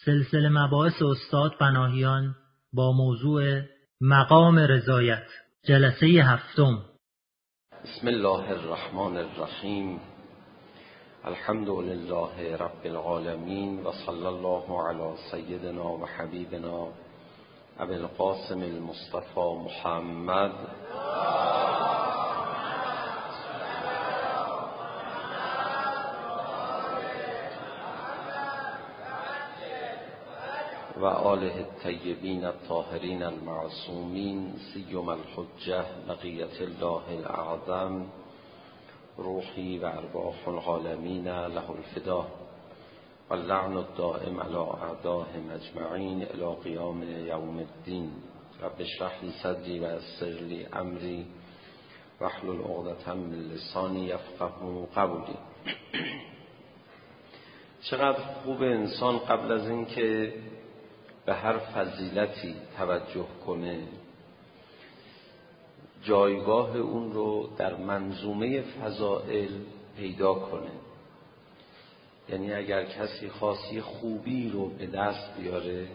سلسله مباحث استاد پناهیان با موضوع مقام رضایت، جلسه 7. بسم الله الرحمن الرحیم. الحمد لله رب العالمین و صلی الله علی سیدنا و حبیبنا ابی القاسم المصطفى محمد و آله الطیبین الطاهرین المعصومین، سیما الحجة بقیة الله الاعظم، روحی و ارواح العالمین له الفدا و اللعن الدائم علی اعدائهم اجمعین الی قیام یوم الدین. رب اشرح لی صدری و یسر لی امری واحلل عقدة من لسانی یفقهوا قولی. چقدر خوب انسان قبل از اینکه به هر فضیلتی توجه کنه جایگاه اون رو در منظومه فضائل پیدا کنه. یعنی اگر کسی خاصی خوبی رو به دست بیاره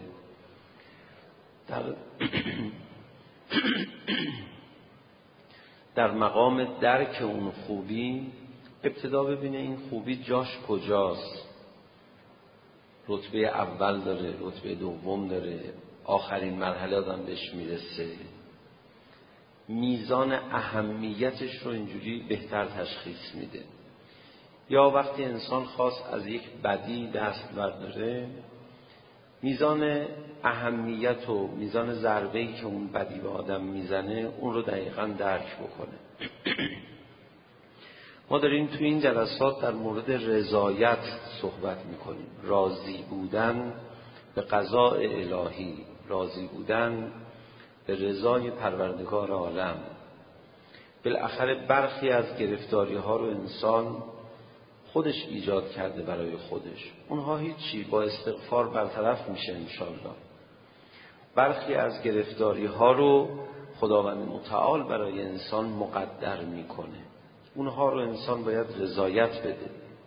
در مقام درک اون خوبی ابتدا ببینه این خوبی جاش کجاست. رتبه اول داره، رتبه دوم داره، آخرین مرحله آدم بهش میرسه. میزان اهمیتش رو اینجوری بهتر تشخیص میده. یا وقتی انسان خواست از یک بدی دست برداره، میزان اهمیت و میزان ضربه‌ای که اون بدی به آدم میزنه اون رو دقیقاً درک بکنه. ما داریم تو این جلسات در مورد رضایت صحبت میکنیم. راضی بودن به قضاء الهی، راضی بودن به رضای پروردگار عالم. بالاخره برخی از گرفتاری ها رو انسان خودش ایجاد کرده برای خودش، اونها هیچی، با استغفار برطرف میشه انشالله. برخی از گرفتاری ها رو خداوند متعال برای انسان مقدر میکنه، اونها رو انسان باید رضایت بده.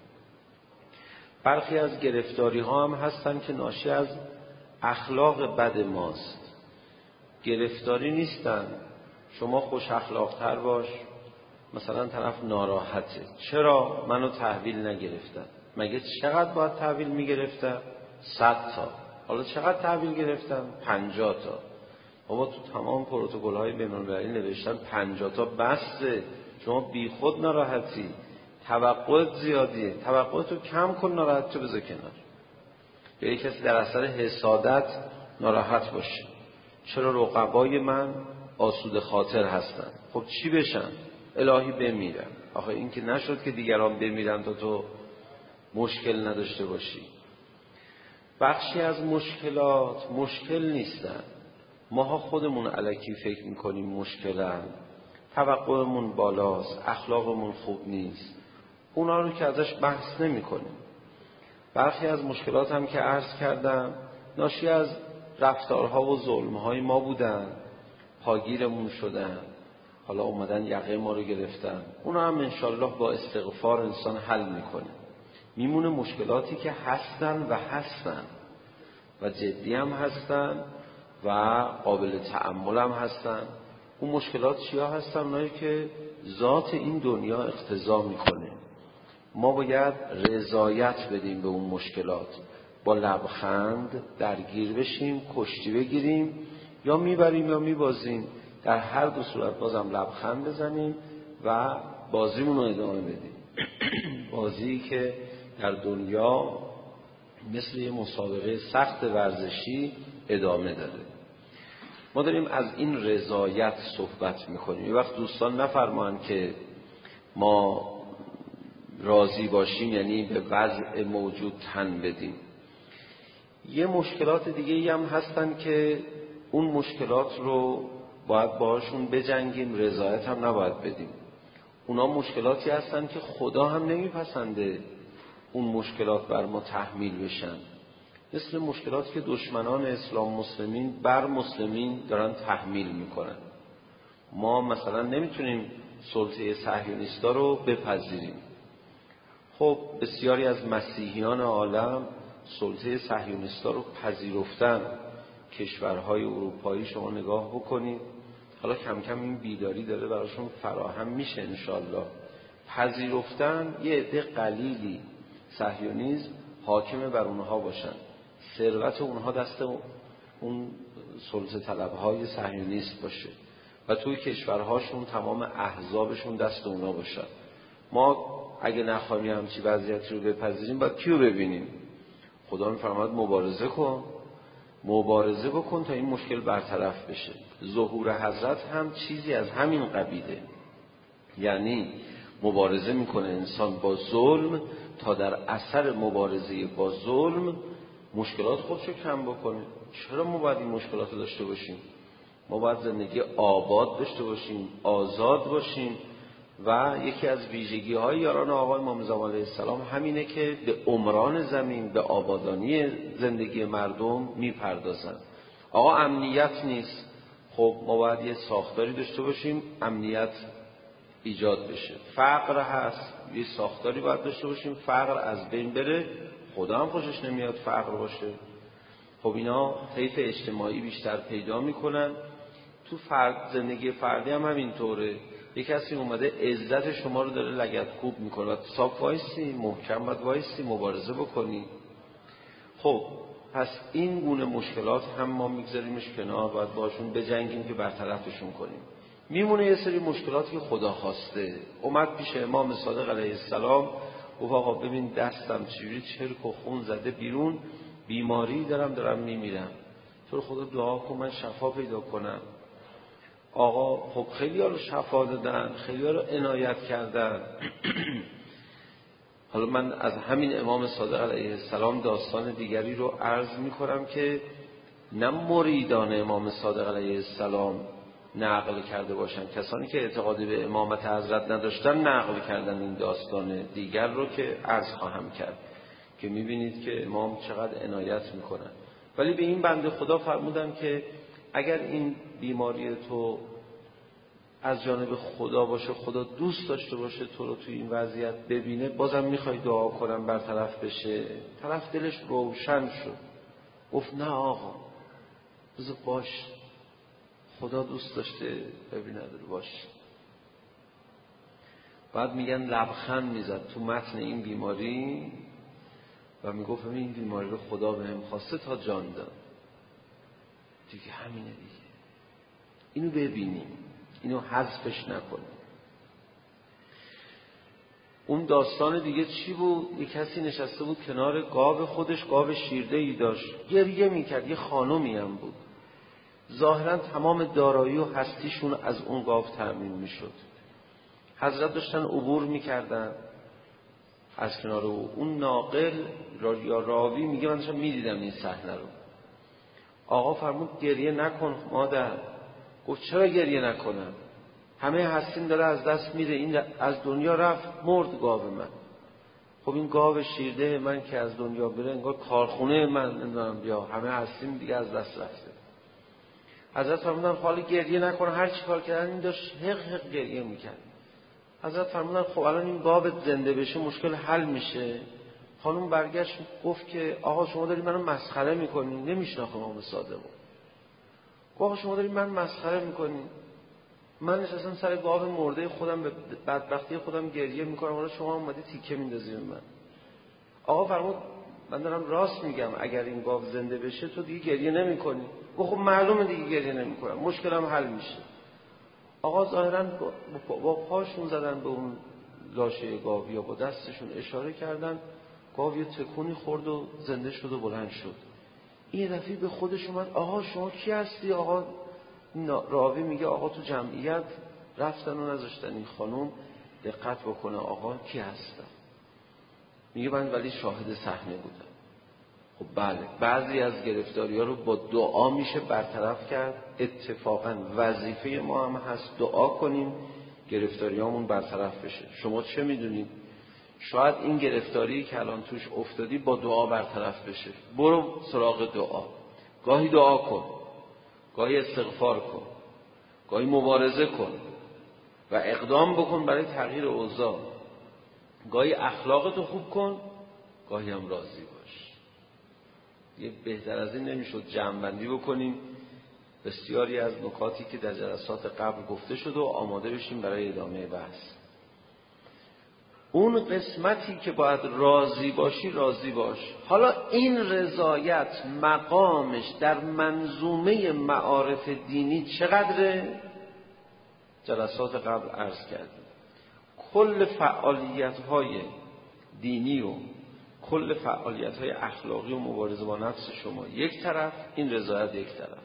برخی از گرفتاری ها هم هستن که ناشی از اخلاق بد ماست. گرفتاری نیستن شما خوش اخلاقتر باش، مثلا طرف ناراحته، چرا منو تحویل نگرفتن؟ مگه چقدر باید تحویل میگرفتن؟ 100 تا. حالا چقدر تحویل گرفتن؟ 50 تا. بابا تو تمام پروتکل های بین‌المللی نوشتن 50 تا بسه. شما بی خود ناراحتی، توقعت زیادیه، توقعتو کم کن، ناراحتیو بذار کنار. یا یک کسی در اثر حسادت ناراحت باشه، چرا رقبای من آسوده خاطر هستن؟ خب چی بشن؟ الهی بمیرن. آخه این که نشد که دیگران بمیرن تا تو مشکل نداشته باشی. بخشی از مشکلات مشکل نیستن، ماها خودمون الکی فکر میکنیم مشکلن، توقعمون بالاست، اخلاقمون خوب نیست، اونا رو که ازش بحث نمی کنیم. برخی از مشکلات هم که عرض کردم ناشی از رفتارها و ظلمهای ما بودن، پاگیرمون شدن، حالا اومدن یقه ما رو گرفتن. اونا هم انشالله با استغفار انسان حل میکنه. میمونه مشکلاتی که هستن و جدی هم هستن و قابل تأمل هم هستن. اون مشکلات چیا هستن؟ اونایی که ذات این دنیا اقتضا میکنه. ما باید رضایت بدیم به اون مشکلات، با لبخند درگیر بشیم، کشتی بگیریم، یا میبریم یا میبازیم. در هر دو صورت بازم لبخند بزنیم و بازیمون رو ادامه بدیم. بازی که در دنیا مثل یه مسابقه سخت ورزشی ادامه داره. ما داریم از این رضایت صحبت میکنیم. یه وقت دوستان نفرمایند که ما راضی باشیم یعنی به وضع موجود تن بدیم. یه مشکلات دیگه هم هستن که اون مشکلات رو باید باهاشون بجنگیم، رضایت هم نباید بدیم. اونا مشکلاتی هستن که خدا هم نمیپسنده اون مشکلات بر ما تحمیل بشن. مثل مشکلاتی که دشمنان اسلام مسلمین بر مسلمین دارن تحمیل میکنن. ما مثلا نمیتونیم سلطه صهیونیستا رو بپذیریم. خب بسیاری از مسیحیان عالم سلطه صهیونیستا رو پذیرفتن کشورهای اروپایی. شما نگاه بکنید حالا کم کم این بیداری داره براشون فراهم میشه انشالله. پذیرفتن یه عده قلیلی صهیونیسم حاکم بر اونها باشن، ثروت اونها دست اون سلطه طلبهای صهیونیست باشه و توی کشورهاشون تمام احزابشون دست اونا باشن. ما اگه نخواهیم همچی وضعیتی رو بپذیریم باید کیو ببینیم؟ خدا میفرماد مبارزه بکن تا این مشکل برطرف بشه. ظهور حضرت هم چیزی از همین قبیله، یعنی مبارزه میکنه انسان با ظلم تا در اثر مبارزه با ظلم مشکلات خودشو کم بکنه. چرا ما باید این مشکلات رو داشته باشیم؟ ما باید زندگی آباد داشته باشیم، آزاد باشیم. و یکی از ویژگی های یاران آقای امام زمان علیه السلام همینه که به عمران زمین، به آبادانی زندگی مردم میپردازن. آقا امنیت نیست، خب ما باید یه ساختاری داشته باشیم امنیت ایجاد بشه. فقر هست، یه ساختاری باید داشته باشیم فقر از بین بره. خدا هم خوشش نمیاد فقر باشه. خب اینا طیف اجتماعی بیشتر پیدا میکنن. تو زندگی فردی هم همینطوره. یک کسی اومده عزت شما رو داره لگدکوب میکنه و صاف وایسی، محکم باید وایسی، مبارزه بکنی. خب پس این گونه مشکلات هم ما میگذاریمش کنار، باید باشون بجنگیم که برطرفشون کنیم. میمونه یه سری مشکلاتی که خدا خواسته. اومد پیش امام صادق علیه السلام گفت آقا ببین دستم چجوری چرک و خون زده بیرون، بیماری دارم میمیرم، تو خدا دعا کن من شفا پیدا کنم. آقا خب خیلی ها رو شفا دادن، خیلی ها رو عنایت کردن. حالا من از همین امام صادق علیه السلام داستان دیگری رو عرض میکنم که نه مریدان امام صادق علیه السلام نقل کرده باشن، کسانی که اعتقادی به امامت حضرت نداشتن نقل کردن این داستان دیگر رو که عرض خواهم کرد که میبینید که امام چقدر عنایت میکنن. ولی به این بنده خدا فرمودن که اگر این بیماری تو از جانب خدا باشه، خدا دوست داشته باشه تو رو توی این وضعیت ببینه، بازم میخوای دعا کنم برطرف بشه؟ طرف دلش روشن شد، گفت نه آقا بذار باش، خدا دوست داشته ببینه باش. بعد میگن لبخند میزد تو متن این بیماری و میگفت این بیماری رو خدا بهم خواسته تا جان داد دیگه، همینه دیگه. اینو ببینیم، اینو حذفش نکنیم. اون داستان دیگه چی بود؟ یک کسی نشسته بود کنار گاو خودش، گاو شیرده‌ای داشت، گریه میکرد. یه خانومی هم بود، ظاهرا تمام دارایی و هستیشون از اون گاو تأمین میشد. حضرت داشتن عبور میکردن از کنار اون ناقل یا راوی میگه من داشتم میدیدم این صحنه رو. آقا فرمود گریه نکن مادر. گفت چرا گریه نکنم؟ همه هستیم داره از دست میره، این از دنیا رفت مرد گاو من. خب این گاو شیرده من که از دنیا بره انگار کارخونه من نمیدونم بیا، همه هستیم دیگه از دست رفته. حضرت فرمودن خالی گریه نکنه. هر چی کار کردن این داشت حق حق گریه میکرد. حضرت فرمودن خب الان این گاو زنده بشه مشکل حل میشه. خانم برگشت گفت که آقا شما داری منو مسخره میکنین، نمیشناخم امام صادقو. آقا شما داری من مسخره میکنین، من نشستم سر گاو مرده خودم به بدبختی خودم گریه میکنم، حالا شما اومدی تیکه میندازی به من. آقا فرمود من دارم راست میگم، اگر این گاو زنده بشه تو دیگه گریه نمیکنی. گفت خب معلومه دیگه گریه نمیکنم، مشکلم حل میشه. آقا ظاهرا با پاشون زدن به اون لاشه گاو یا با دستشون اشاره کردن، گاو یه تکونی خورد و زنده شد و بلند شد. این دفعه به خودش اومد آقا شما کی هستی؟ آقا راوی میگه آقا تو جمعیت رفتن و نذاشتن این خانم دقت بکنه آقا کی هستن. میگه من ولی شاهد صحنه بودم. خب بله، بعضی از گرفتاری ها رو با دعا میشه برطرف کرد. اتفاقا وظیفه ما هم هست دعا کنیم گرفتاری هامون برطرف بشه. شما چه میدونید؟ شاید این گرفتاری که الان توش افتادی با دعا برطرف بشه. برو سراغ دعا، گاهی دعا کن، گاهی استغفار کن، گاهی مبارزه کن و اقدام بکن برای تغییر اوضاع. گاهی اخلاقتو خوب کن، گاهی هم راضی باش. یه بهتر از این نمیشد جمع‌بندی بکنیم بسیاری از نکاتی که در جلسات قبل گفته شد و آماده بشیم برای ادامه بحث. اون قسمتی که باید راضی باشی راضی باش. حالا این رضایت مقامش در منظومه معارف دینی چقدره؟ جلسات قبل عرض کردیم کل فعالیت‌های دینی و کل فعالیت‌های اخلاقی و مبارزه با نفس شما یک طرف، این رضایت یک طرف.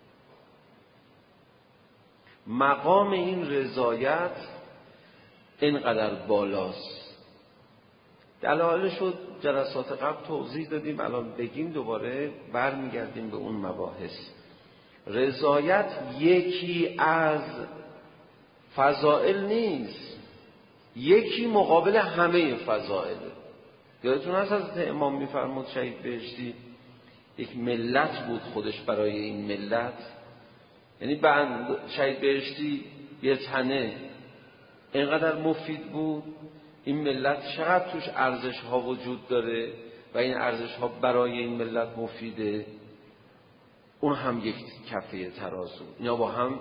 مقام این رضایت اینقدر بالاست. دلایلش رو جلسات قبل توضیح دادیم، الان بگیم دوباره برمیگردیم به اون مباحث. رضایت یکی از فضائل نیست، یکی مقابل همه فضائله. یادتون هست حضرت امام میفرمود شهید بهشتی یک ملت بود خودش برای این ملت، یعنی شهید بهشتی یه تنه اینقدر مفید بود، این ملت چقدر توش ارزش ها وجود داره و این ارزش ها برای این ملت مفیده، اون هم یک کفه ترازو، اینا با هم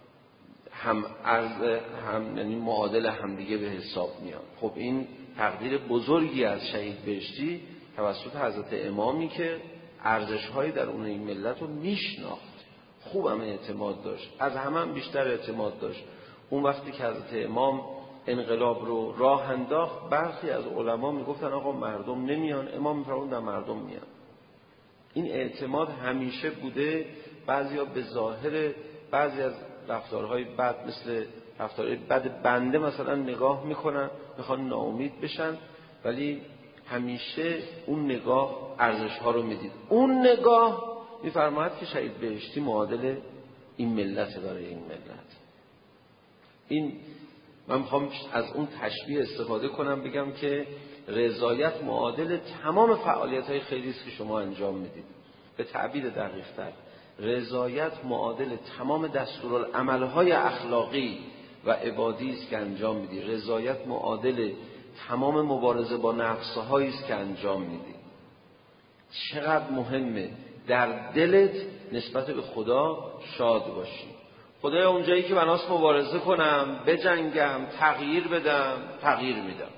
یعنی معادل همدیگه به حساب میان. خب این تقدیر بزرگی از شهید بهشتی توسط حضرت امامی که ارزش‌های درون این ملت رو میشناخت، خوبم اعتماد داشت، از همه هم بیشتر اعتماد داشت. اون وقتی که حضرت امام انقلاب رو راه انداخت، برخی از علما میگفتن آقا مردم نمیان، امام میفرمود نه مردم میان. این اعتماد همیشه بوده. بعضیا به ظاهر بعضی از رفتارهای بد مثل رفتارهای بد بنده مثلا نگاه میکنن، میخوان ناامید بشن، ولی همیشه اون نگاه ارزش‌ها رو میدید. اون نگاه میفرماید که شهید بهشتی معادل این ملت برای این ملت. این من میخوام از اون تشبیه استفاده کنم بگم که رضایت معادل تمام فعالیت‌های خیری است که شما انجام میدید. به تعبیر دقیق‌تر رضایت معادل تمام دستورالعمل‌های اخلاقی و عبادی است که انجام میدی. رضایت معادل تمام مبارزه با نفس‌هایی است که انجام میدی. چقدر مهمه در دلت نسبت به خدا شاد باشی. خدایا اونجایی که بناست مبارزه کنم، بجنگم، تغییر بدم، تغییر میدم.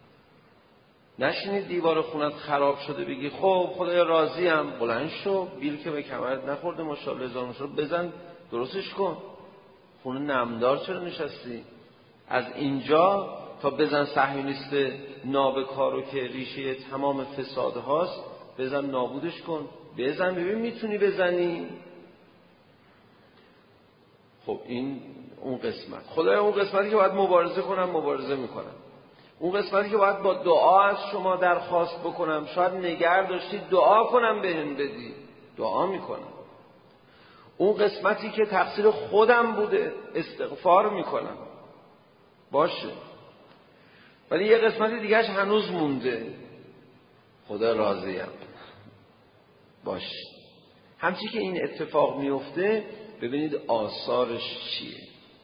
نشینی دیوار خونت خراب شده بگی خب خدایا راضیم، بلند شو، بیل که به کمرت نخورده ماشاءالله هزار ماشاءالله، بزن درستش کن. خونه نمدار چرا نشستی؟ از اینجا تا بزن صهیونیست نابکارو که ریشه تمام فساد هاست، بزن نابودش کن، بزن ببین میتونی بزنی. خب این اون قسمت. خدایا اون قسمتی که باید مبارزه کنم مبارزه میکنم. اون قسمتی که باید با دعا از شما درخواست بکنم، شاید نگه داشتی دعا کنم بهم بدی، دعا میکنم. اون قسمتی که تقصیر خودم بوده استغفار میکنم، باشه. ولی یه قسمتی دیگهش هنوز مونده، خدا راضیم، باشه. همچی که این اتفاق میفته ببینید آثارش چیه.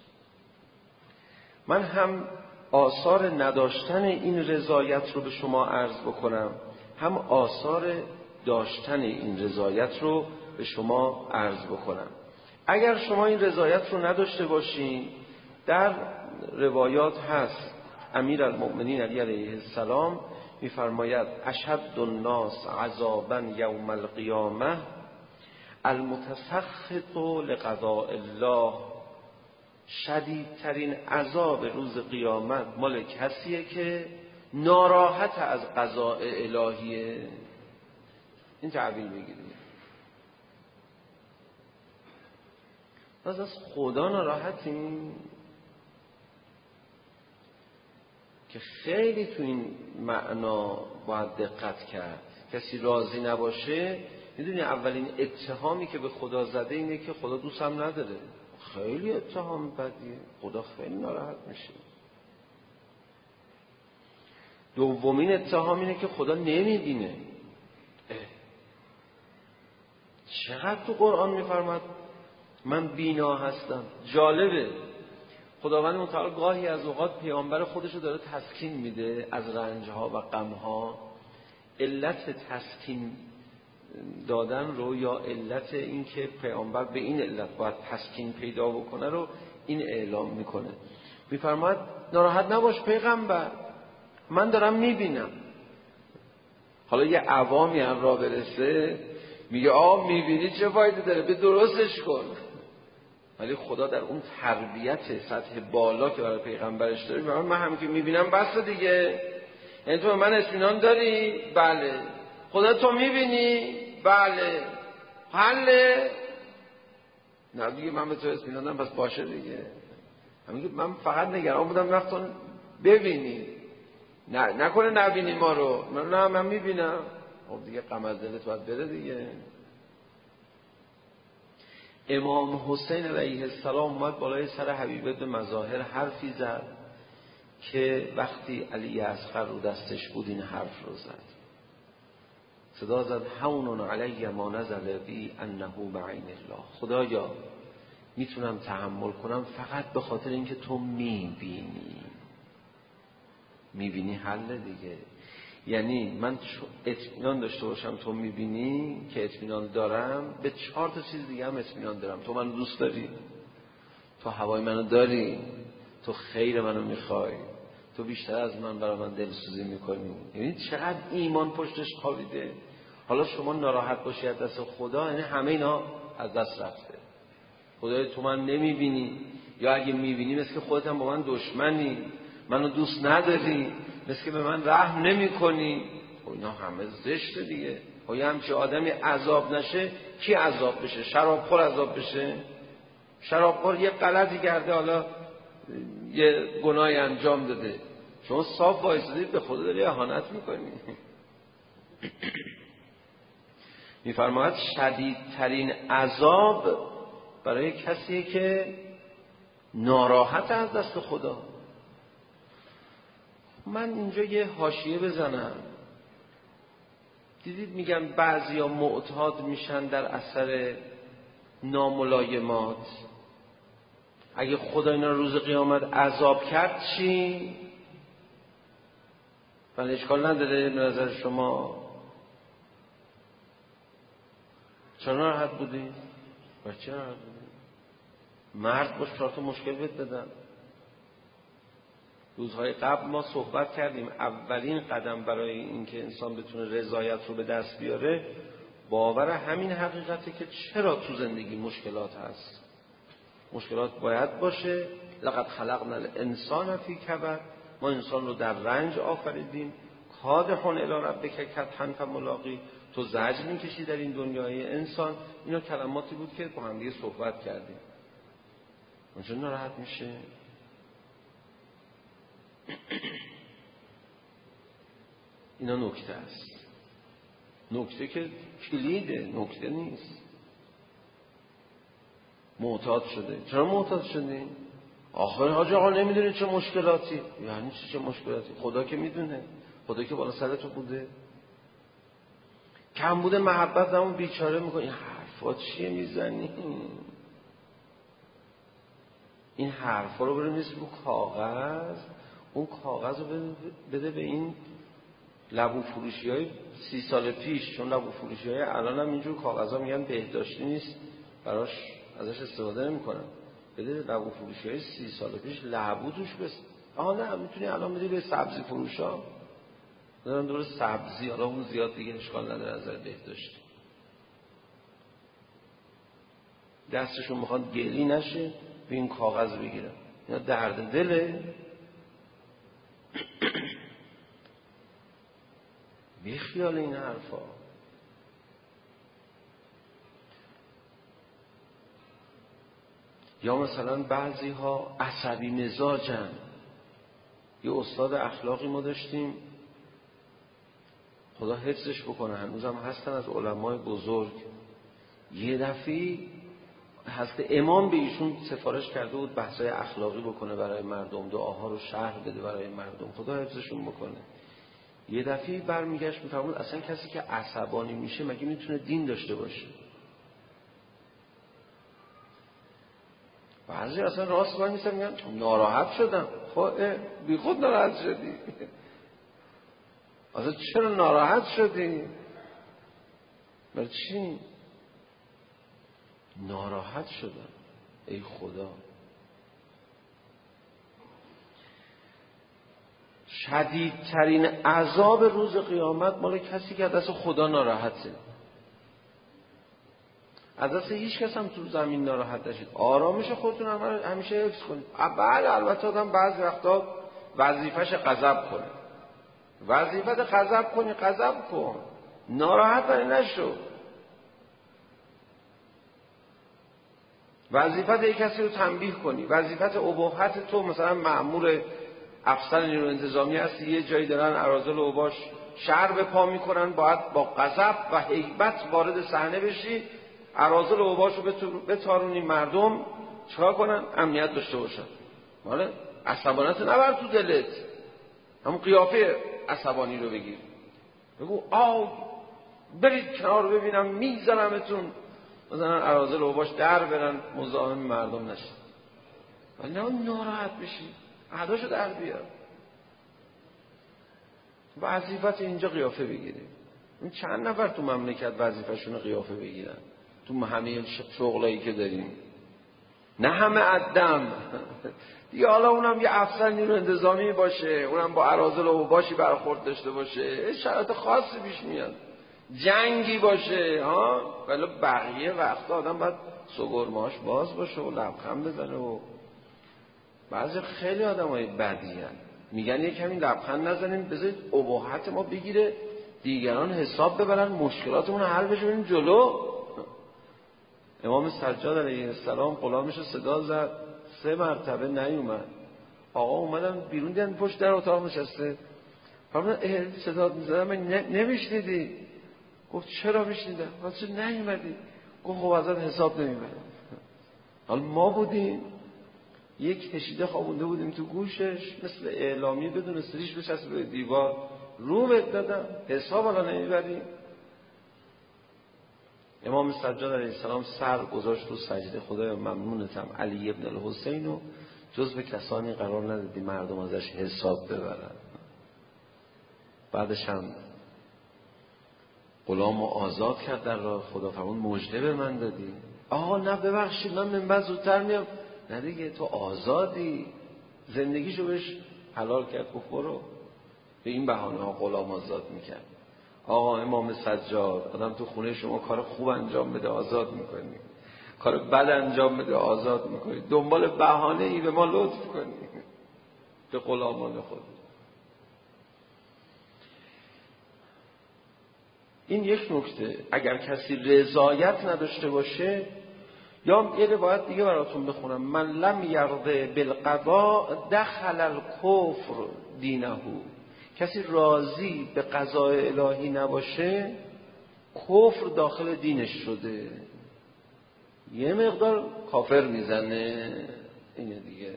من هم آثار نداشتن این رضایت رو به شما عرض بکنم، هم آثار داشتن این رضایت رو به شما عرض بکنم. اگر شما این رضایت رو نداشته باشین، در روایات هست امیرالمؤمنین علی علیه السلام میفرماید اشد الناس عذابا یوم القیامه المتسخط لقضاء الله. شدیدترین عذاب روز قیامت مال کسیه که ناراحت از قضاء الهیه. این تعبیر بگیرید. باز از خدا ناراحتیم که خیلی تو این معنا باید دقت کرد. کسی راضی نباشه، میدونی اولین اتهامی که به خدا زده اینه که خدا دوستم نداره. خیلی اتهام بدیه، خدا خیلی ناراحت میشه. دومین اتهام اینه که خدا نمیبینه. چقدر تو قرآن میفرماد من بینا هستم. جالبه خداوند متعال گاهی از اوقات پیامبر خودشو داره تسکین میده از رنجها و غمها. علت تسکین دادن رو یا علت این که پیامبر به این علت باید تسکین پیدا بکنه رو این اعلام میکنه. میفرماید ناراحت نباش پیغمبر، من دارم میبینم. حالا یه عوامی هم را برسه میگه میبینی چه فایده داره، به درستش کن. ولی خدا در اون تربیت سطح بالا که برای پیغمبرش داره میگه من هم که میبینم بس دیگه. یعنی تو من اطمینان داری؟ بله. خدا تو میبینی؟ بله. حله؟ نه دیگه من به تو اطمینان دارم، پس باشه دیگه. من فقط نگران بودم وقتون ببینی، نکنه نبینی ما رو. من میبینم. خب دیگه غم از دلت باید بره دیگه. امام حسین علیه السلام اومد بالای سر حبیب بن مظاهر حرفی زد که وقتی علی اصغر رو دستش بود این حرف رو زد. صدا زد هون علی ما نزل بی انه بعین الله. خدایا میتونم تحمل کنم فقط به خاطر اینکه تو میبینی حل دیگه. یعنی من اطمینان داشته باشم تو میبینی که اطمینان دارم، به 4 چیز دیگه هم اطمینان دارم. تو منو دوست داری، تو هوای منو داری، تو خیر منو میخوای، تو بیشتر از من برای من دلسوزی میکنی. یعنی چقدر ایمان پشتش خوابیده. حالا شما ناراحت باشی از دست خدا، یعنی همه اینا از دست رفته. خدای تو من نمیبینی، یا اگه میبینی مثل که خودت هم با من دشمنی، منو دوست نداری، مثل که به من رحم نمی کنی. اینا همه زشته دیگه. یه همچه آدمی عذاب نشه، کی عذاب بشه؟ شرابخور عذاب بشه؟ شرابخور یه غلطی کرده، حالا یه گناهی انجام داده، شما صاف وایسادید به خدا داری اهانت میکنی. میفرماید شدیدترین عذاب برای کسی که ناراحت از دست خدا. من اینجا یه حاشیه بزنم. دیدید میگن بعضیا معتاد میشن در اثر ناملایمات. اگه خدا اینا روز قیامت عذاب کرد چی؟ ولی اشکال نداره به نظر شما؟ چرا ناراحت بودی؟ بچه ناراحت بودی؟ مرد باش 4 مشکل بهت بدن. روزهای قبل ما صحبت کردیم اولین قدم برای اینکه انسان بتونه رضایت رو به دست بیاره باور همین حقیقته که چرا تو زندگی مشکلات هست. مشکلات باید باشه. لقد خلقنا الانسان فی کبد. ما انسان رو در رنج آفریدیم. کادحون الی ربک کدحا فملاقی. تو زجر می‌کشی در این دنیای انسان. اینا کلماتی بود که با هم دیگه صحبت کردیم. اونجا ناراحت میشه. اینا نکته است. نکته که کلیده، نکته نیست. معتاد شده. چرا معتاد شدی؟ آخر حاج آقا نمیدونی چه مشکلاتی. یعنی چه مشکلاتی؟ خدا که میدونه. خدا که بالا سرت بوده. کم بوده محبت همون بیچاره میکنه. این حرفا چیه میزنی؟ این حرفا رو بریز رو کاغذ. اون کاغذ رو بده به این لبو فروشی های 30 سال پیش. چون لبو فروشی های الان هم اینجور کاغذ ها میگن بهداشتی نیست، براش ازش استفاده نمی کنن. بده لبو فروشی های 30 سال پیش لبو توش بس. نه میتونی الان بدی به سبزی فروش ها، دارن دور سبزی. حالا اون زیاد دیگه اشکال نداره از نظر بهداشتی. دستشون میخواد گلی نشه به این کاغذ بگیرن. اینا درد دله. بی خیال این حرفا. یا مثلا بعضی ها عصبی مزاجن. یه استاد اخلاقی ما داشتیم، خدا حفظش بکنه، هنوزم هستن، از علمای بزرگ. یه دفعه حضرت امام به ایشون سفارش کرده بود بحثای اخلاقی بکنه برای مردم، دعاها رو شرح بده برای مردم، خدا حفظشون بکنه. یه دفعه برمیگشت میفرمود اصلا کسی که عصبانی میشه مگه میتونه دین داشته باشه؟ بعضی اصلا راست من نیستم، میگن ناراحت شدم. خب بی خود ناراحت شدی. اصلا چرا ناراحت شدی؟ برای چی؟ ناراحت شدن. ای خدا، شدیدترین عذاب روز قیامت مال کسی که از دست خدا ناراحته. از دست هیچ کس هم تو زمین ناراحت نشید. آرامش خودتون همیشه حفظ کنید. بله البته آدم بعضی وقتا وظیفش غضب کنه. وظیفت غضب کنی، غضب کن. ناراحت نشو. وظیفت یک کسی رو تنبیه کنی. وظیفت ابهت تو مثلا مأمور افسر نیروی انتظامی هستی، یه جایی دارن اراذل و اوباش شر به پا میکنن، باید با غضب و هیبت وارد صحنه بشی، اراذل و اوباش رو بتارونی، مردم چیکار کنن؟ امنیت داشته باشن. ماله عصبانیت نبر تو دلت، همون قیافه عصبانی رو بگیر، بگو برید کنار ببینم میزنمتون، مثلا اراذل و اوباش در برن مزاحم مردم نشن. ولی ناراحت بشی، عداشو در بیار. وظیفت اینجا قیافه بگیری. این چند نفر تو مملکت وظیفه‌شون قیافه بگیرن تو همه شغلایی که داریم؟ نه همه عدم دیگه. حالا اونم یه افسر نیروی انتظامی باشه، اونم با اراذل و اوباشی برخورد داشته باشه، شرایط خاصی پیش میاد، جنگی باشه ولی بقیه وقتا آدم باید سگرماش باز باشه و لبخند بزنه. و بعضی خیلی آدمای بدی هستن میگن یه کمی لبخند نزنیم بذارید اباحت ما بگیره، دیگران حساب ببرن، مشکلاتمون رو حل بشه، بریم جلو. امام سجاد علیه السلام غلامش رو صدا زد، 3 مرتبه نیومد. آقا اومدن بیرون دیدن پشت در اتاق نشسته. فرمودن صدا می‌زدم نمیشنیدی؟ گفت چرا میشنیدم؟ واسه نیومدی؟ گفت خب ازت حساب نمیبرم. حالا ما بودیم یک کشیده خوابونده بودیم تو گوشش، مثل اعلامی بدون سریش بچسبه به دیوار، رو بهت دادم، حساب الان نمیبریم. امام سجاد علیه السلام سر گذاشت رو سجده، خدایا ممنونتم علی ابن الحسین رو جز به کسانی قرار ندادی مردم ازش حساب ببرن. بعدش هم غلام رو آزاد کرد در راه خدا. فرمود مژده به من دادی؟ آقا نه ببخشید من من بعد زودتر میام. نه دیگه تو آزادی. زندگیشو بهش حلال کرد. گفت برو. به این بهانه ها غلام آزاد میکرد. آقا امام سجاد، آدم تو خونه شما کار خوب انجام بده آزاد میکنی، کار بد انجام بده آزاد میکنی، دنبال بهانه ای به ما لطف کنی، به غلامان خود. این یک نکته. اگر کسی رضایت نداشته باشه، یا یه روایت دیگه براتون بخونم، من لم یرضه بالقضاء دخل الکفر دینه. کسی راضی به قضای الهی نباشه کفر داخل دینش شده، یه مقدار کافر میزنه، اینه دیگه،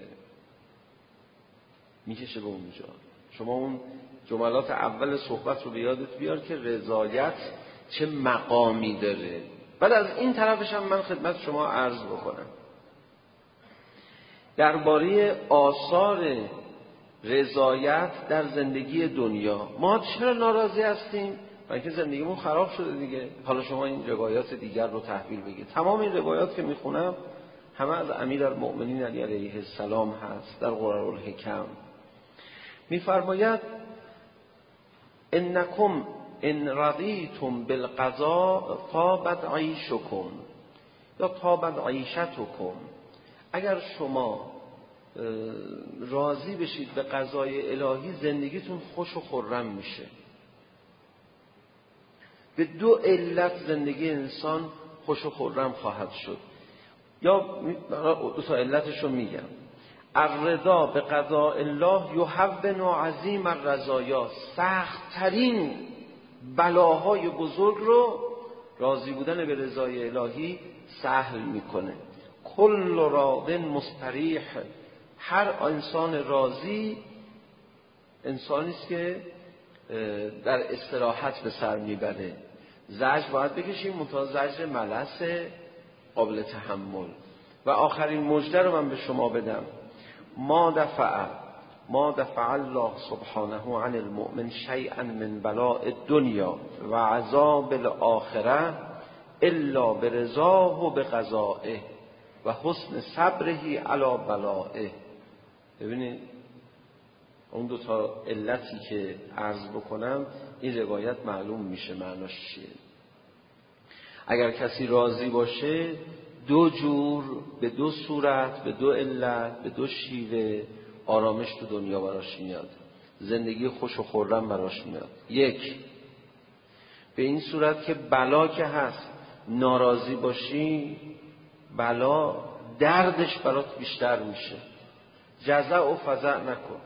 میکشه به اونجا. شما اون جملات اول صحبت رو به یادت بیار که رضایت چه مقامی داره. بعد از این طرفش هم من خدمت شما عرض بکنم درباره آثار رضایت در زندگی دنیا. ما چرا ناراضی هستیم؟ برای اینکه زندگیمون خراب شده دیگه. حالا شما این روایات دیگر رو تحویل بگید. تمام این روایات که میخونم همه از امیرالمؤمنین علی علیه السلام هست. در قرارالحکم میفرماید انکم ان رضیتم بالقضاء طابت عیشکم یا طابت عیشتکم. اگر شما راضی بشید به قضای الهی زندگیتون خوش و خرم میشه. به 2 علت زندگی انسان خوش و خرم خواهد شد. یا 2 تا علتش رو میگم. الرضا به قضاء الله یهون عظیم الرزایا. سخت ترین بلاهای بزرگ رو راضی بودن به رضای الهی سهل میکنه. کل راض مستریح. هر انسان راضی انسانی است که در استراحت به سر میبره. زجر باید بکشیم، منتها زجر ملس قابل تحمل. و آخرین مژده رو من به شما بدم. ما دفع الله سبحانه عن المؤمن شیئا من بلاء الدنیا و عذاب الاخره الا برضاه و بقضائه و حسن صبره علی بلائه. ببینید اون دو تا علتی که عرض بکنم این روایت معلوم میشه معناش چیه. اگر کسی راضی باشه دو جور، به دو صورت، به دو علت، به دو شیوه آرامش تو دنیا براش میاد، زندگی خوش و خرم براش میاد. یک، به این صورت که بلا که هست ناراضی باشی، بلا دردش برات بیشتر میشه، جزع و فزع نکن.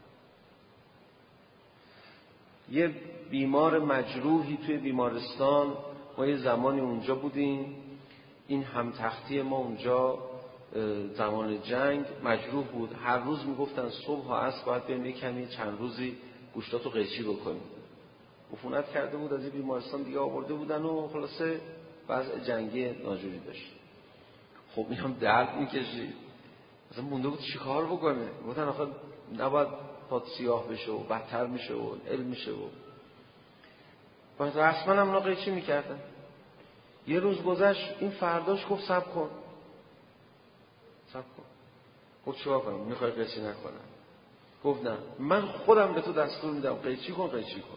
یه بیمار مجروحی توی بیمارستان، ما یه زمانی اونجا بودیم، این همتختی ما اونجا زمان جنگ مجروح بود، هر روز میگفتن صبح و عصر باید بریم کمی چند روزی گوشتاتو قیچی بکنیم. عفونت کرده بود، از این بیمارستان دیگه آورده بودن و خلاصه وضع جنگی ناجوری داشت. خب اینم درد میکشید، مثلا مونده بود چیکار بکنه. گفتن آخه نباید پات سیاه بشه و بدتر میشه و علم میشه و باید رسما هم اونا قیچی میکردن. یه روز گذشت، این فرداش گفت صبر کن. گفت چیکار کنم؟ میخوای قیچی نکنم؟ گفت نه، من خودم به تو دستور میدم قیچی کن.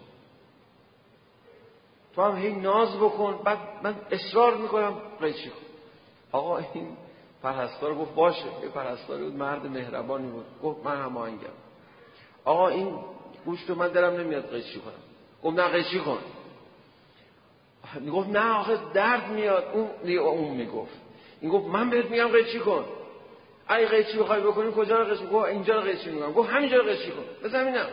تو هم هی ناز بکن، بعد من اصرار میکنم قیچی کن. آقا این پرستار گفت باشه. یه پرستاری بود، مرد مهربانی بود، گفت من هماهنگم. آقا این گوشت من دلم نمیاد قیچی کنم. گفت نه قیچی کن. میگفت نه آخه درد میاد. اون میگفت، این گفت من بهت میگم قیچی کن. ای قیچی بخوای بکنی کجا رو قیچی؟ گفت اینجا رو قیچی میکنم. گفت همینجا رو قیچی کن، به زمینم.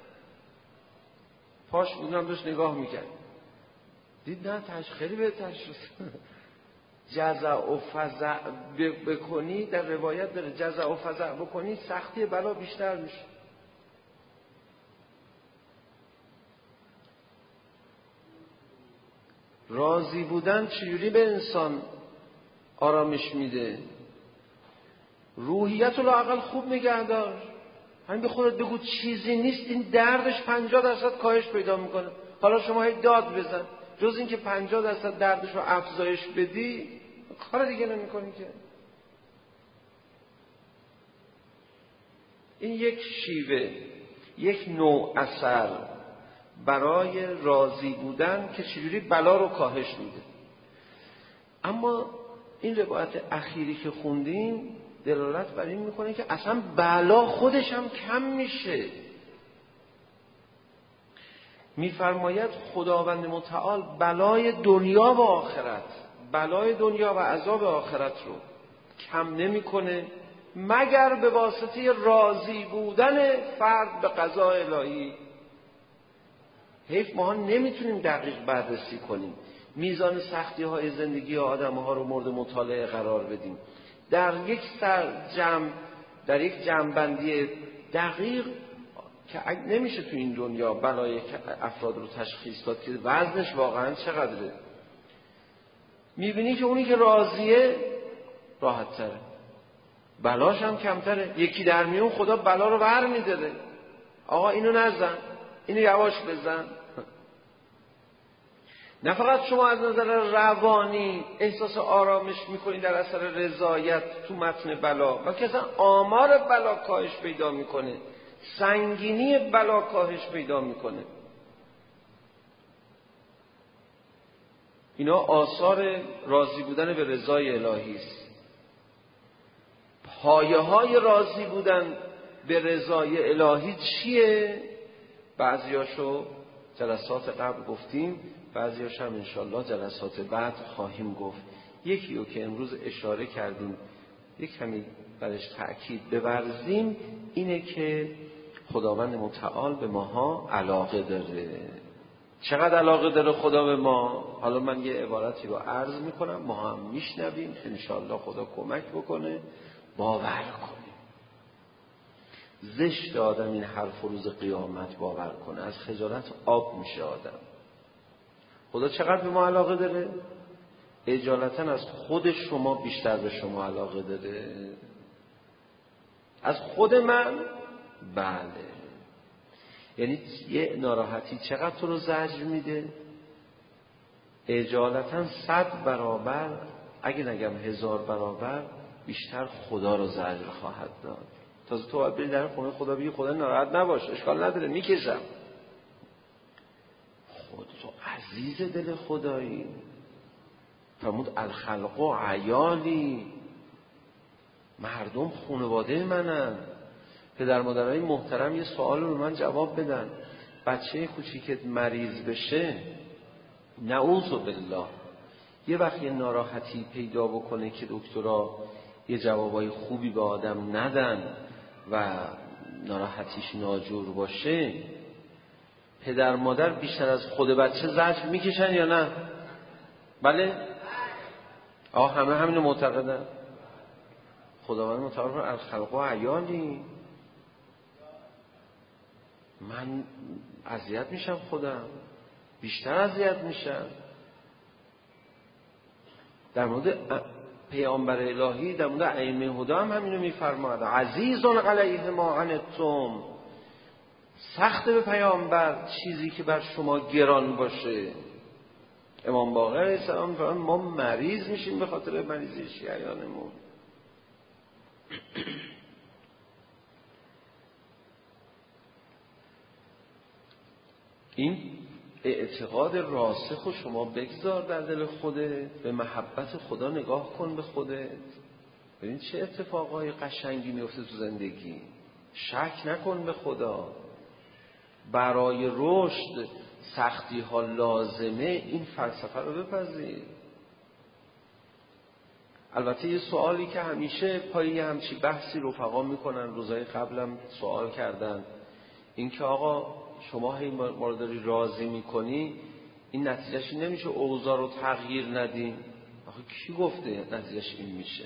پاش بودم داشت نگاه میکرد، دید نه خیلی بهتر شد. جزع و فزع بکنی، در روایت داره جزع و فزع بکنی سختی بلا بیشتر میشه. راضی بودن چجوری به انسان آرامش میده؟ روحیت رو لااقل خوب نگه دار. همین به خودت بگو چیزی نیست، این دردش 50% کاهش پیدا میکنه. حالا شما هی داد بزن، جز این که 50% دردش رو افزایش بدی کار دیگه نمیکنی که. این یک شیوه، یک نوع اثر برای راضی بودن که چجوری بلا رو کاهش میده. اما این روایت اخیری که خوندیم دلالت بر این میکنه که اصلا بلا خودش هم کم میشه. میفرماید خداوند متعال بلای دنیا و آخرت، بلای دنیا و عذاب آخرت رو کم نمیکنه مگر به واسطه راضی بودن فرد به قضای الهی. حیف ما نمیتونیم دقیق بررسی کنیم، میزان سختی های زندگی آدم ها رو مورد مطالعه قرار بدیم، در یک جمع‌بندی دقیق که نمیشه تو این دنیا بلای افراد رو تشخیص داد که وزنش واقعا چقدره. میبینی که اونی که راضیه راحت تره، بلاش هم کمتره. یکی در میون خدا بلا رو ور میداره، آقا اینو نزن، اینو یواش بزن. نه فقط شما از نظر روانی احساس آرامش میکنید در اثر رضایت تو متن بلا، بلکه اصلا آمار بلا کاهش پیدا میکنه، سنگینی بلا کاهش پیدا میکنه. اینا آثار راضی بودن به رضای الهی است. پایه های راضی بودن به رضای الهی چیه؟ بعضیاشو جلسات قبل گفتیم، بعضیاش هم انشالله جلسات بعد خواهیم گفت. یکی رو که امروز اشاره کردیم یک کمی برش تأکید بورزیم، اینه که خداوند متعال به ماها علاقه داره. چقدر علاقه داره خدا به ما؟ حالا من یه عبارتی رو عرض میکنم، ما هم میشنویم، انشالله خدا کمک بکنه باور کنیم. زشت آدم این حرف روز قیامت باور کنه، از خجالت آب میشه آدم. خدا چقدر به ما علاقه داره؟ اجالتا از خود شما بیشتر به شما علاقه داره. از خود من؟ بله. یعنی یه ناراحتی چقدر تو رو زجر میده؟ اجالتا 100 برابر، اگه نگم 1000 برابر بیشتر خدا رو زجر خواهد داد. تازه تو باید بری در خونه خدا بگی خدا ناراحت نباش، اشکال نداره میکشم. خود تو عزیز دل خدایی. فرمود الخلق و عیالی، مردم خانواده منن. پدر مادرای محترم یه سوال رو به من جواب بدن. بچه کوچیکت مریض بشه، نعوذ بالله، یه وقت یه ناراحتی پیدا بکنه که دکترها یه جوابای خوبی به آدم ندن و ناراحتیش ناجور باشه، پدر مادر بیشتر از خود بچه زجر میکشن یا نه؟ بله؟ همه همینو معتقدن. خداوند متعال الخلق و عیالی، من اذیت میشم، خودم بیشتر اذیت میشم. در مورد پیامبر الهی، در مورد ائمه هدی هم همینو میفرماد. عزیزون علیه ما عنتم، سخت به پیامبر چیزی که بر شما گران باشه. امام باقر علیه السلام فرمود ما مریض میشیم به خاطر مریضی شیعیانمون. این اعتقاد راسخ شما بگذار در دل خودت، به محبت خدا نگاه کن به خودت، ببین چه اتفاقای قشنگی میفته تو زندگی. شک نکن به خدا. برای رشد سختی ها لازمه، این فلسفه رو بپذیر. البته یه سوالی که همیشه پای همچی بحثی رفقا میکنن، روزای قبلم سوال کردن، این که آقا شما هی ما رو داری راضی میکنی، این نتیجهش نمیشه اوضاع رو تغییر ندیم؟ آخه کی گفته نتیجهش این میشه؟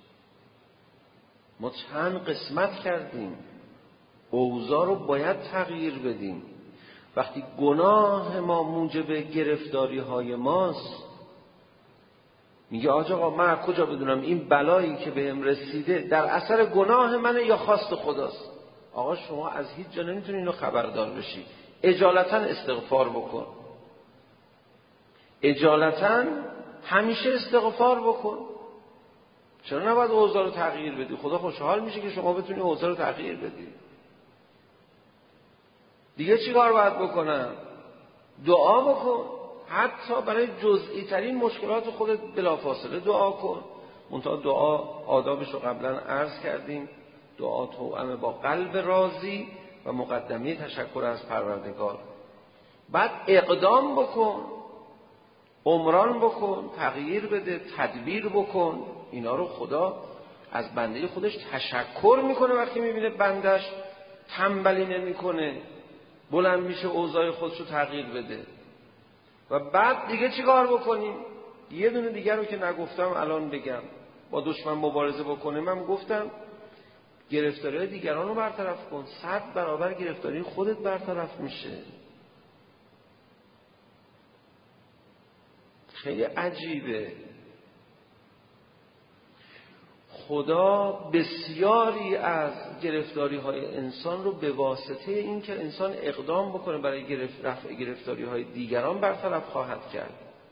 ما چند قسمت کردیم، اوضاع رو باید تغییر بدیم. وقتی گناه ما موجب گرفتاری های ماست، میگه آقا من کجا بدونم این بلایی که بهم رسیده در اثر گناه منه یا خواست خداست؟ آقا شما از هیچ جا نمیتونی اینو خبردار بشی. اجالتا استغفار بکن، اجالتا همیشه استغفار بکن. چرا نباید اوضاع رو تغییر بدی؟ خدا خوشحال میشه که شما بتونی اوضاع رو تغییر بدی. دیگه چی کار باید بکنم؟ دعا بکن، حتی برای جزئی ترین مشکلات خودت بلافاصله دعا کن. منتها دعا آدابش رو قبلا عرض کردیم. دعا توأم با قلب راضی و مقدمه تشکر از پروردگار. بعد اقدام بکن، عمران بکن، تغییر بده، تدبیر بکن. اینا رو خدا از بنده خودش تشکر میکنه وقتی میبینه بندش تنبلی نمیکنه، بلند میشه اوضاع خودش رو تغییر بده. و بعد دیگه چی کار بکنیم؟ یه دونه دیگر رو که نگفتم الان بگم. با دشمن مبارزه بکنه، من گفتم گرفتاری دیگران رو برطرف کن، 100 برابر گرفتاری خودت برطرف میشه. خیلی عجیبه. خدا بسیاری از گرفتاری های انسان رو به واسطه این که انسان اقدام بکنه برای رفع گرفتاری های دیگران برطرف خواهد کرد.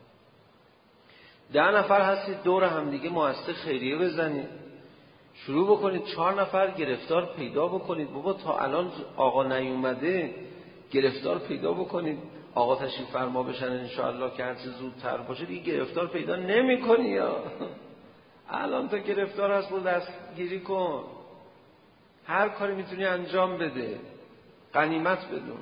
10 نفر هستید دور هم دیگه مؤسسه خیریه بزنید، شروع بکنید 4 نفر گرفتار پیدا بکنید. بابا تا الان آقا نیومده، گرفتار پیدا بکنید. آقا تشریف فرما بشن انشاءالله که هرچی زودتر باشه. دیگه گرفتار پیدا نمی کنی یا الان تا گرفتار هست برو دستگیری کن. هر کاری میتونی انجام بده، غنیمت بدون.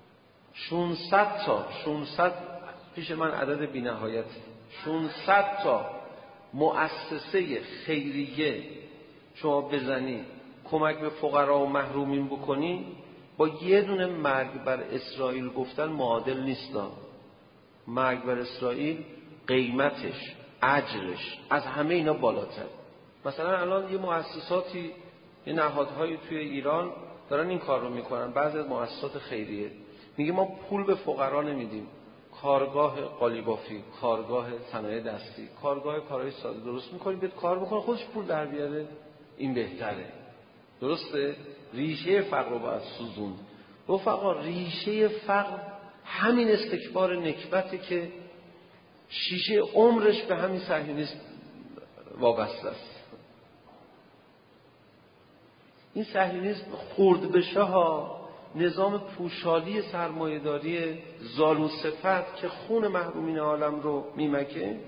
600 پیش من عدد بی نهایت، 600 تا مؤسسه خیریه شما بزنی کمک به فقرا و محرومین بکنی، با یه دونه مرگ بر اسرائیل گفتن معادل نیستا. مرگ بر اسرائیل قیمتش، اجرش از همه اینا بالاتر. مثلا الان یه مؤسساتی، یه نهادهایی توی ایران دارن این کار رو میکنن. بعضی از مؤسسات خیریه میگه ما پول به فقرا نمیدیم، کارگاه قالیبافی، کارگاه صنایع دستی، کارگاه کارهای ساده درست میکنیم، بیاد کار بکنه خودش پول در بیاره، این بهتره. درسته؟ ریشه فقر رو باید سوزوند. رفقا ریشه فقر همین استکبار نکبته که شیشه عمرش به همین صهیونیسم وابسته است. این صهیونیسم خرد بشه ها، نظام پوشالی سرمایه‌داری زالو صفت که خون محرومین عالم رو میمکه،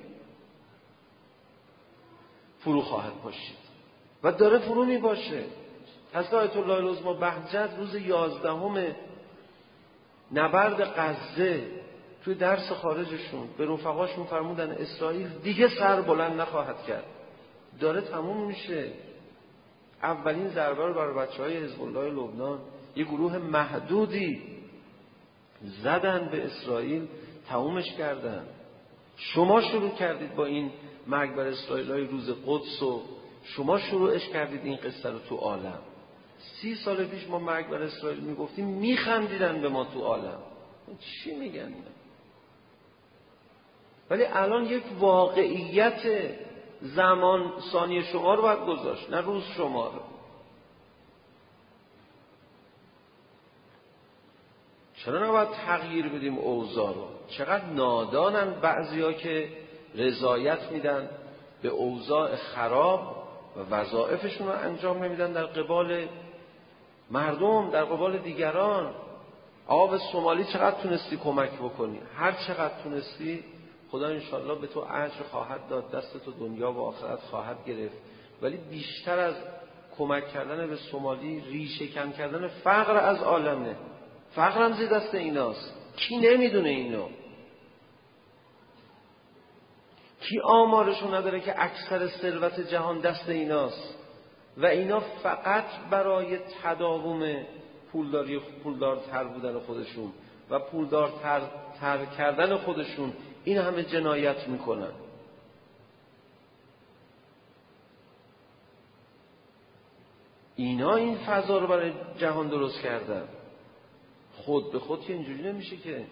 فرو خواهد پاشید و داره فرو میپاشه. حضرت آیت الله العظمی بهجت روز 11 نبرد غزه توی درس خارجشون به رفقاشون فرمودن اسرائیل دیگه سر بلند نخواهد کرد، داره تموم میشه. اولین ضربه رو برای بچه‌های حزب الله لبنان یه گروه محدودی زدن به اسرائیل، تمومش کردن. شما شروع کردید با این مرگ بر اسرائیل‌های روز قدس و شما شروعش کردید این قصه رو تو عالم. 30 سال پیش ما مرگ بر اسرائیل میگفتیم میخندیدن به ما تو عالم. چی میگن؟ ولی الان یک واقعیت زمان ثانیه شما رو باید گذاشت، نه روز شما رو. چرا نباید تغییر بدیم اوضاع رو؟ چقدر نادانن بعضیا که رضایت میدن به اوضاع خراب و وظایفشون رو انجام نمیدن در قبال مردم، در قبال دیگران. آقا به سومالی چقدر تونستی کمک بکنی؟ هر چقدر تونستی خدا انشالله به تو اجر خواهد داد، دست تو دنیا و آخرت خواهد گرفت. ولی بیشتر از کمک کردن به سومالی ریشه کن کردن فقر از عالمه. فقر هم زیر دست ایناست. کی نمیدونه اینو؟ کی آمارشو نداره که اکثر ثروت جهان دست ایناست و اینا فقط برای تداوم پولدارتر بودن خودشون و پولدارتر کردن خودشون این همه جنایت میکنن. اینا این فضا رو برای جهان درست کردن. خود به خود که اینجوری نمیشه که.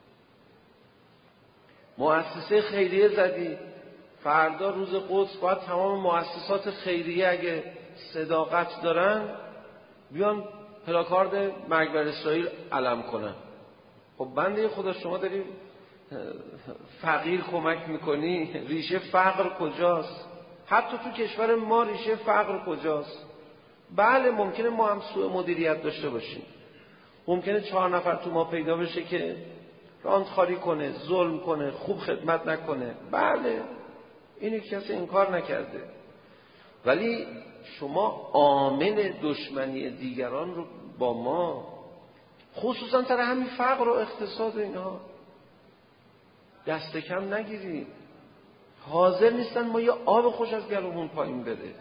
مؤسسه خیریه زدی، فردا روز قدس باید تمام مؤسسات خیریه اگه صداقت دارن بیان پلاکارد مرگ بر اسرائیل علم کنن. خب بنده خدا شما داری فقیر کمک میکنی، ریشه فقر کجاست؟ حتی تو کشور ما ریشه فقر کجاست؟ بله ممکنه ما هم سوء مدیریت داشته باشیم، ممکنه 4 نفر تو ما پیدا بشه که راندخاری کنه، ظلم کنه، خوب خدمت نکنه. بله اینو کسی انکار نکرده، ولی شما عامل دشمنی دیگران رو با ما، خصوصا تر همین فقر و اقتصاد و اینها، دست کم نگیرید. حاضر نیستن ما یه آب خوش از گلومون پایین بده.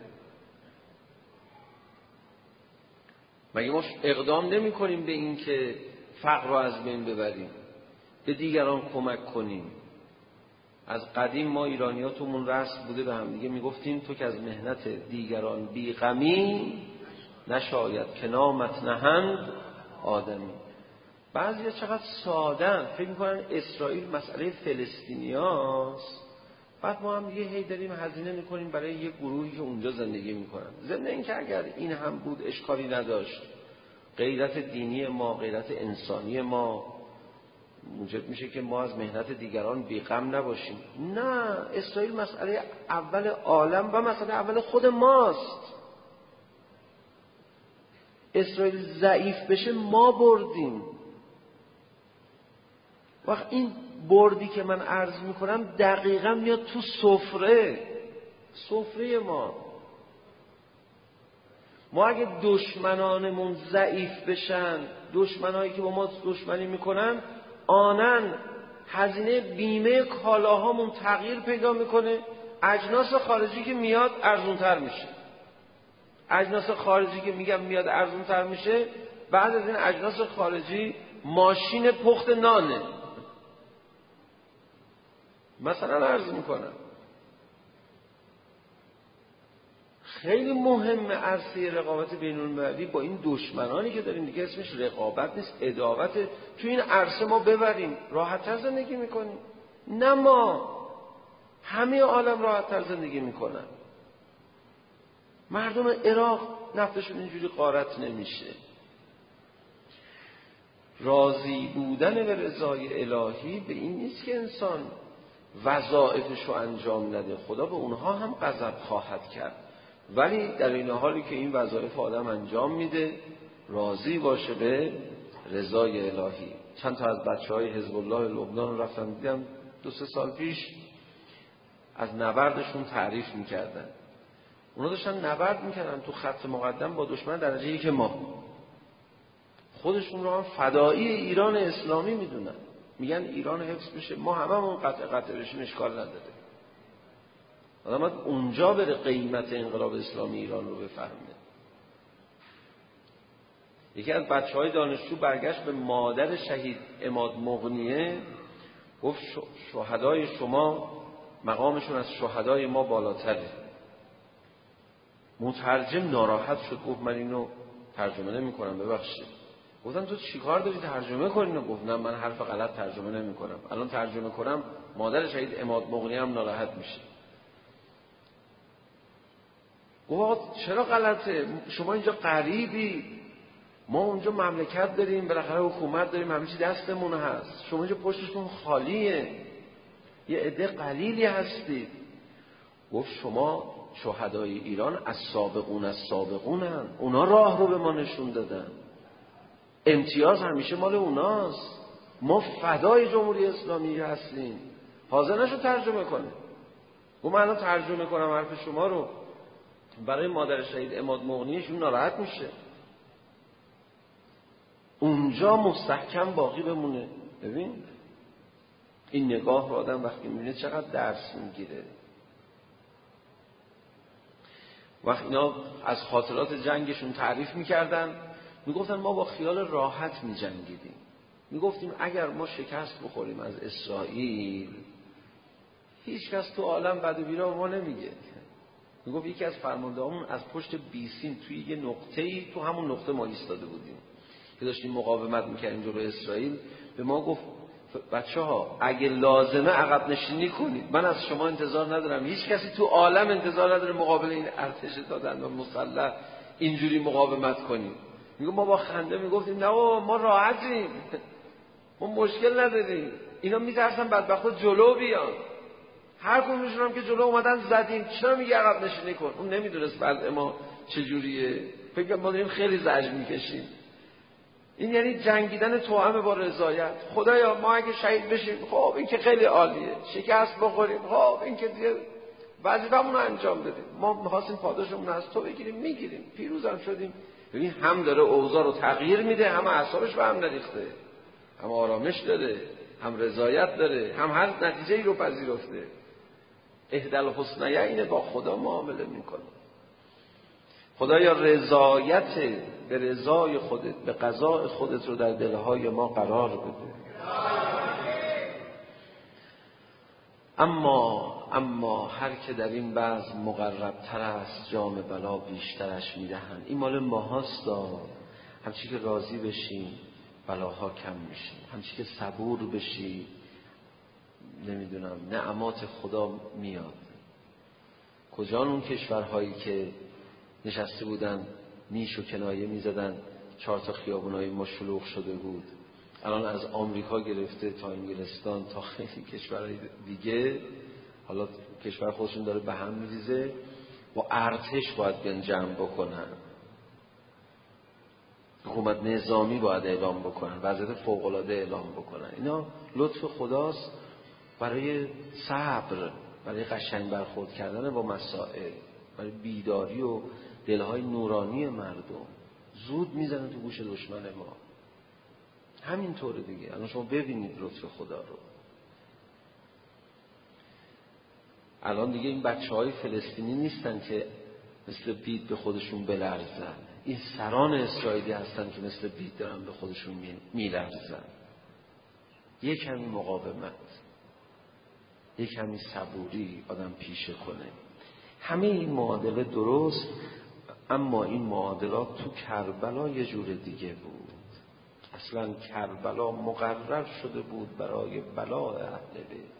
مگه ما اقدام نمی کنیم به این که فقر رو از بین ببریم، به دیگران کمک کنیم؟ از قدیم ما ایرانی‌ها تومون رسم بوده به هم دیگه میگفتیم تو که از مهنت دیگران بی غمی، نشاید که نامت نهند آدمی. بعضیا چقدر سادن، فکر میکنن اسرائیل مسئله فلسطینیاست، بعد ما هم دیگه هی داریم هزینه میکنیم برای یه گروهی که اونجا زندگی میکنن. ضمن اینکه اگر این هم بود اشکالی نداشت، غیرت دینی ما، غیرت انسانی ما موجب میشه که ما از مهنت دیگران بی‌غم نباشیم. نه، اسرائیل مسئله اول عالم و مسئله اول خود ماست. اسرائیل ضعیف بشه ما بردیم. وقت این بردی که من عرض میکنم دقیقا میاد تو سفره ما اگه دشمنانمون ضعیف بشن، دشمنایی که با ما دشمنی میکنن، آنن هزینه بیمه کالاهامون تغییر پیدا میکنه، اجناس خارجی که میاد ارزونتر میشه. اجناس خارجی که میگم میاد ارزونتر میشه، بعد از این اجناس خارجی ماشین پخت نانه. مثلا عرض میکنم خیلی مهمه عرصه رقابت بین المللی با این دشمنانی که داریم، دیگه اسمش رقابت نیست، عداوت. تو این عرصه ما ببریم راحت‌تر زندگی میکنیم. نه ما، همه عالم راحت‌تر زندگی میکنن. مردم عراق نفتشون اینجوری غارت نمیشه. راضی بودن به رضای الهی به این نیست که انسان وظایفش رو انجام نده، خدا به اونها هم غضب خواهد کرد. ولی در این حالی که این وظایف آدم انجام میده، راضی باشه به رضای الهی. چند تا از بچهای حزب الله لبنان رفتم دیدم 2-3 سال پیش از نبردشون تعریف میکردن. اونا داشتن نبرد میکردن تو خط مقدم با دشمن درجه 1 ما. خودشون رو هم فدایی ایران اسلامی میدونن، میگن ایران حفظ بشه، ما هممون قطع بشیم اشکال نداره. آدم باید اونجا بره قیمت انقلاب اسلامی ایران رو بفهمه. یکی از بچهای دانشجو برگشت به مادر شهید عماد مغنیه، گفت شهدای شما مقامشون از شهدای ما بالاتره. مترجم ناراحت شد، گفت من اینو ترجمه نمی کنم، ببخشید. گفتم تو چیکار داری ترجمه کنی؟ گفت نه من حرف غلط ترجمه نمی کنم، الان ترجمه کنم مادر شهید عماد مغنی هم ناراحت میشه. گفت چرا غلطه؟ شما اینجا غریبی، ما اونجا مملکت داریم، بالاخره حکومت داریم، همه چی دستمون هست، شما اینجا پشتتون خالیه، یه عده قلیلی هستید. گفت شما شهدای ایران از سابقونن، اونا راه رو به ما نشون دادن، امتیاز همیشه مال اوناست، ما فدای جمهوری اسلامی هستیم. حاضر نشد ترجمه کنه. گفت من الان ترجمه کنم حرف شما رو برای مادر شهید عماد مغنیشون ناراحت میشه. اونجا مستحکم باقی بمونه. ببین این نگاه رو آدم وقتی میبینه چقدر درس میگیره. وقتی اینا از خاطرات جنگشون تعریف میکردن، میگفتن ما با خیال راحت میجنگیدیم، میگفتیم اگر ما شکست بخوریم از اسرائیل هیچ کس تو عالم بد و بیرا ما نمیگه. میگفت یکی از فرماندهامون از پشت بیسیم توی یه نقطه‌ای، تو همون نقطه ما ایستاده بودیم که داشتیم مقاومت میکردیم جلوی اسرائیل، به ما گفت بچه‌ها اگه لازمه عقب نشینی کنید، من از شما انتظار ندارم، هیچ کسی تو عالم انتظار نداره مقابل این ارتش دادن و مسلح اینجوری مقاومت کنید. میگم ما با خنده میگفتیم نه ما راحتیم، ما مشکل نداریم، اینا میترسن بدبختا جلو بیان، هر کدومشون هم که جلو اومدن زدیم، چرا میگه عقب نشینی کن؟ اون نمیدونست وضع ما چجوریه، فکر کنم ما داریم خیلی زجر میکشیم. این یعنی جنگیدن توأم با رضایت. خدایا ما اگه شهید بشیم خب این که خیلی عالیه، شکست بخوریم خب این که دیگه وظیفه‌مون رو انجام بدیم، ما می‌خواستیم پاداشمون از تو بگیریم میگیریم، پیروزم شدیم. ببین هم داره اوضاع رو تغییر میده، هم اعصابش به هم نریخته، هم آرامش داره، هم رضایت داره، هم هر نتیجه‌ای رو پذیرفته. احدی الحسنیین با خدا معامله میکنه. خدایا رضایت به رضای خودت، به قضاء خودت رو در دلهای ما قرار بده. اما هر که در این بزم مقربتر است جام بلا بیشترش میدهند. این مال ماهاستا. همچی که راضی بشیم بلاها کم میشه، همچی که صبور بشی نمیدونم نعمات خدا میاد. کجا اون کشورهایی که نشسته بودن نیش و کنایه میزدن 4 تا خیابونای ما شلوغ شده بود، الان از آمریکا گرفته تا انگلستان تا خیلی کشورهای دیگه، حالا کشور خودشون داره به هم میریزه، با ارتش باید بیان جمع بکنن، حکومت نظامی باید اعلام بکنن، وضعیت فوق‌العاده اعلام بکنن. اینا لطف خداست برای صبر، برای قشنگ برخورد کردن با مسائل، برای بیداری و دلهای نورانی مردم. زود میزنن تو گوش دشمن ما. همینطوره دیگه. الان شما ببینید لطف خدا رو. الان دیگه این بچه‌های فلسطینی نیستن که مثل بید به خودشون بلرزن، این سران اسرائیلی هستن که مثل بید دارن به خودشون میلرزن. یک کمی مقاومت، یک کمی صبوری آدم پیشه کنه. همه این معادله درست، اما این معادلات تو کربلا یه جور دیگه بود. اصلا کربلا مقرر شده بود برای بلا اهل بیت.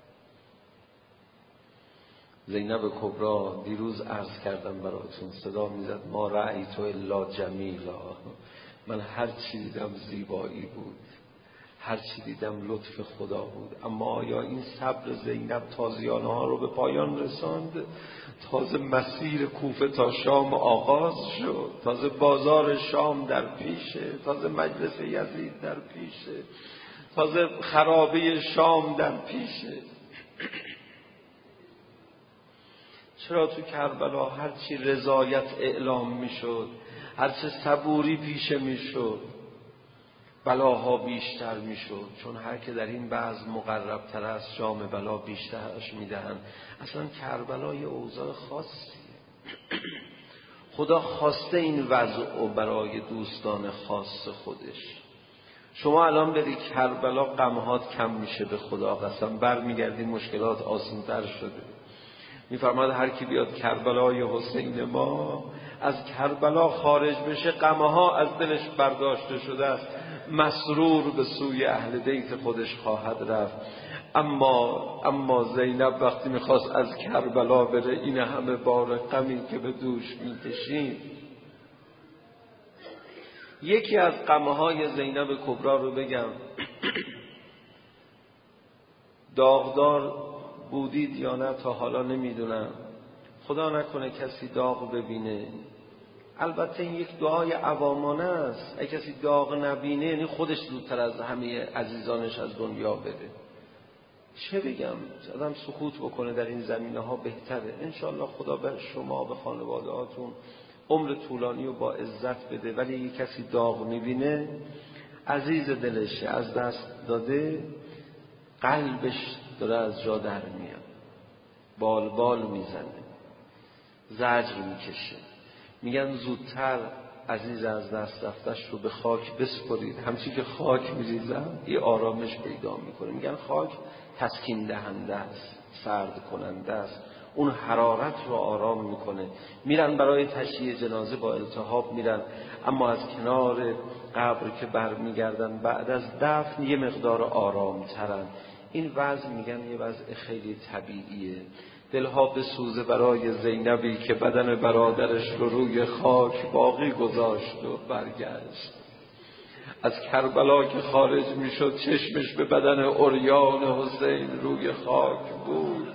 زینب کبرا دیروز عرض کردم براتون، صدا میزد ما رأیت الا جمیلا، من هر چی دیدم زیبایی بود، هر چی دیدم لطف خدا بود. اما آیا این صبر زینب تازیانه ها رو به پایان رساند؟ تازه مسیر کوفه تا شام آغاز شد، تازه بازار شام در پیشه، تازه مجلس یزید در پیشه، تازه خرابه شام در پیشه. چرا تو کربلا هرچی رضایت اعلام میشد، هرچی صبوری پیشه میشد، بلاها بیشتر میشد؟ چون هر که در این بعض مقرب تر است جام بلا بیشترش میدهند. اصلا کربلا یه اوضاع خاصیه. خدا خواسته این وضع و برای دوستان خاص خودش. شما الان بری کربلا غمهات کم میشه، به خدا قسم. برمیگردی مشکلات آسان‌تر شده. میفرماد هر کی بیاد کربلای حسین ما، از کربلا خارج بشه غمها از دلش برداشته شده است، مسرور به سوی اهل بیت خودش خواهد رفت. اما زینب وقتی میخواست از کربلا بره، این همه بار غمی که به دوش میکشیم. یکی از غمهای زینب کبرا رو بگم. داغدار بودید یا نه تا حالا نمیدونم، خدا نکنه کسی داغ ببینه. البته این یک دعای عوامانه است. اگه کسی داغ نبینه یعنی خودش زودتر از همه عزیزانش از دنیا بره. چه بگم، آدم سکوت بکنه در این زمینه ها بهتره. انشالله خدا به شما به خانواده هاتون عمر طولانی و با عزت بده. ولی یک کسی داغ میبینه، عزیز دلشه، از دست داده، قلبش داره از جا در میاد، بال میزنه، زجر میکشه. میگن زودتر عزیز از دست رفتش رو به خاک بسپرید. همچی که خاک میریزن یه آرامش پیدا میکنه. میگن خاک تسکین دهنده است، سرد کننده است، اون حرارت رو آرام میکنه. میرن برای تشییع جنازه با التهاب میرن، اما از کنار قبر که برمیگردن بعد از دفن یه مقدار آرام ترن. این وضع میگن یه وضع خیلی طبیعیه. دلها بسوزه برای زینبی که بدن برادرش رو روی خاک باقی گذاشت و برگشت. از کربلا که خارج میشد چشمش به بدن عریان حسین روی خاک بود.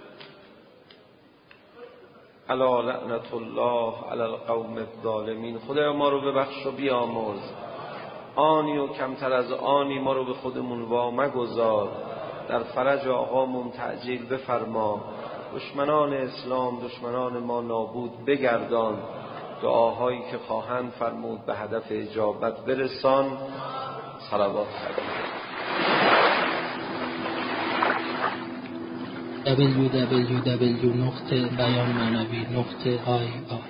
الا لعنت الله علی القوم الظالمین. خدایا ما رو ببخش و بیامرز. آنی و کمتر از آنی ما رو به خودمون وامگذار. در فرج آقامون تعجیل بفرما. دشمنان اسلام، دشمنان ما نابود بگردان. دعاهایی که خواهند فرمود به هدف اجابت برسان. صلوات www.beyanmanavi.ir